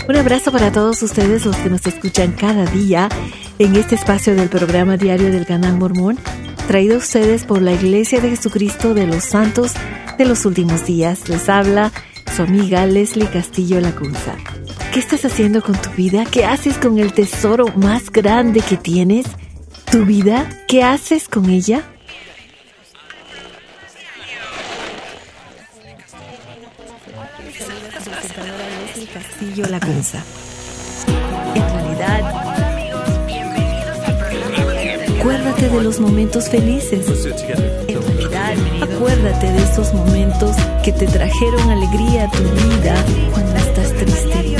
Un abrazo para todos ustedes, los que nos escuchan cada día en este espacio del programa diario del Canal Mormón, traído a ustedes por la Iglesia de Jesucristo de los Santos de los Últimos Días. Les habla su amiga Leslie Castillo Lacunza. ¿Qué estás haciendo con tu vida? ¿Qué haces con el tesoro más grande que tienes? ¿Tu vida? ¿Qué haces con ella? Castillo Lacunza. En realidad, acuérdate de los momentos felices. En realidad, acuérdate de esos momentos que te trajeron alegría a tu vida cuando estás triste.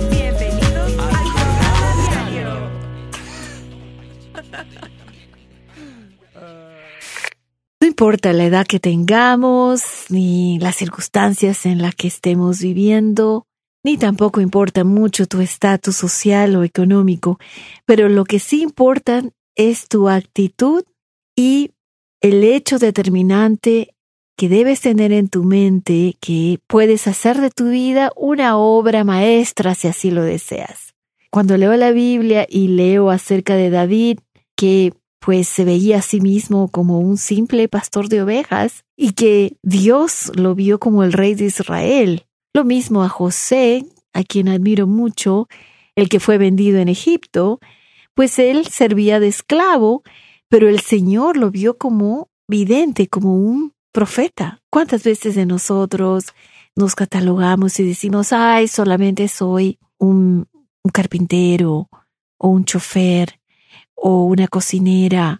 No importa la edad que tengamos, ni las circunstancias en las que estemos viviendo, ni tampoco importa mucho tu estatus social o económico, pero lo que sí importa es tu actitud y el hecho determinante que debes tener en tu mente que puedes hacer de tu vida una obra maestra si así lo deseas. Cuando leo la Biblia y leo acerca de David, que pues se veía a sí mismo como un simple pastor de ovejas y que Dios lo vio como el rey de Israel. Lo mismo a José, a quien admiro mucho, el que fue vendido en Egipto, pues él servía de esclavo, pero el Señor lo vio como vidente, como un profeta. ¿Cuántas veces de nosotros nos catalogamos y decimos, ay, solamente soy un carpintero, o un chofer, o una cocinera,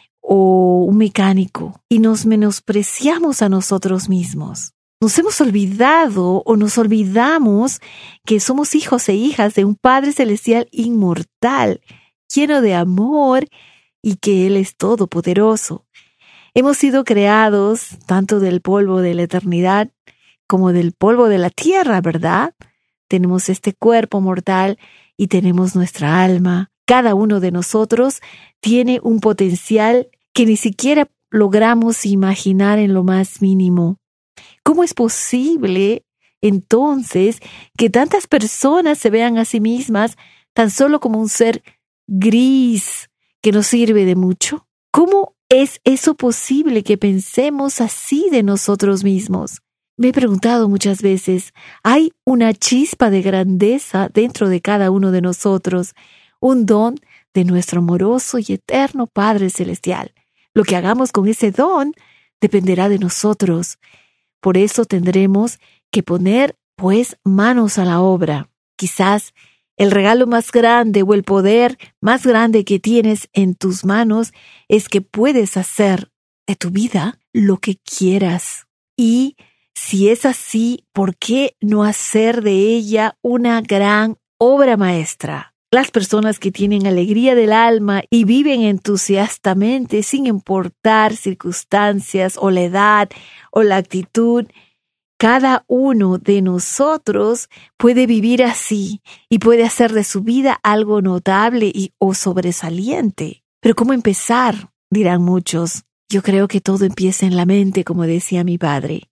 o un mecánico, y nos menospreciamos a nosotros mismos? Nos hemos olvidado o nos olvidamos que somos hijos e hijas de un Padre Celestial inmortal, lleno de amor y que Él es todopoderoso. Hemos sido creados tanto del polvo de la eternidad como del polvo de la tierra, ¿verdad? Tenemos este cuerpo mortal y tenemos nuestra alma. Cada uno de nosotros tiene un potencial que ni siquiera logramos imaginar en lo más mínimo. ¿Cómo es posible, entonces, que tantas personas se vean a sí mismas tan solo como un ser gris que no sirve de mucho? ¿Cómo es eso posible que pensemos así de nosotros mismos? Me he preguntado muchas veces, hay una chispa de grandeza dentro de cada uno de nosotros, un don de nuestro amoroso y eterno Padre Celestial. Lo que hagamos con ese don dependerá de nosotros. Por eso tendremos que poner, pues, manos a la obra. Quizás el regalo más grande o el poder más grande que tienes en tus manos es que puedes hacer de tu vida lo que quieras. Y si es así, ¿por qué no hacer de ella una gran obra maestra? Las personas que tienen alegría del alma y viven entusiastamente sin importar circunstancias o la edad o la actitud, cada uno de nosotros puede vivir así y puede hacer de su vida algo notable o sobresaliente. Pero ¿cómo empezar? Dirán muchos. Yo creo que todo empieza en la mente, como decía mi padre.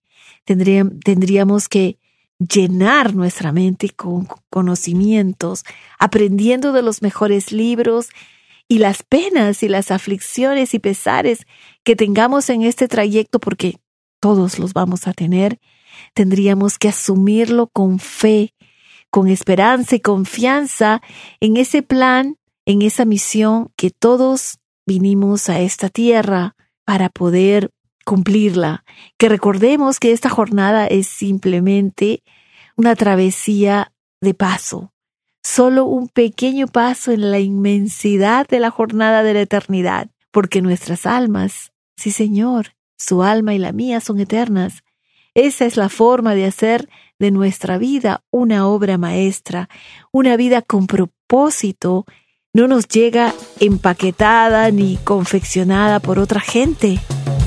Tendríamos que llenar nuestra mente con conocimientos, aprendiendo de los mejores libros y las penas y las aflicciones y pesares que tengamos en este trayecto, porque todos los vamos a tener. Tendríamos que asumirlo con fe, con esperanza y confianza en ese plan, en esa misión que todos vinimos a esta tierra para poder cumplirla. Que recordemos que esta jornada es simplemente una travesía de paso, solo un pequeño paso en la inmensidad de la jornada de la eternidad, porque nuestras almas, sí Señor, su alma y la mía son eternas. Esa es la forma de hacer de nuestra vida una obra maestra, una vida con propósito. No nos llega empaquetada ni confeccionada por otra gente.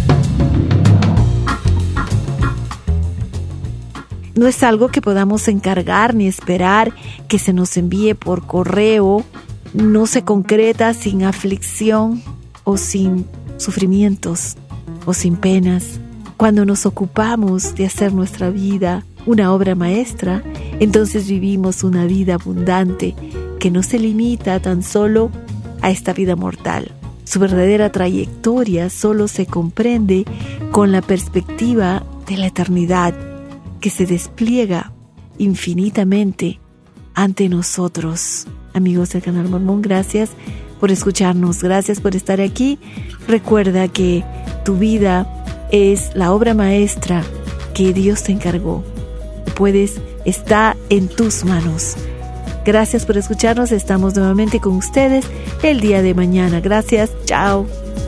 No es algo que podamos encargar ni esperar que se nos envíe por correo. No se concreta sin aflicción o sin sufrimientos o sin penas. Cuando nos ocupamos de hacer nuestra vida una obra maestra, entonces vivimos una vida abundante que no se limita tan solo a esta vida mortal. Su verdadera trayectoria solo se comprende con la perspectiva de la eternidad que se despliega infinitamente ante nosotros. Amigos del Canal Mormón, gracias por escucharnos, gracias por estar aquí. Recuerda que tu vida es la obra maestra que Dios te encargó. Está en tus manos. Gracias por escucharnos. Estamos nuevamente con ustedes el día de mañana. Gracias. Chao.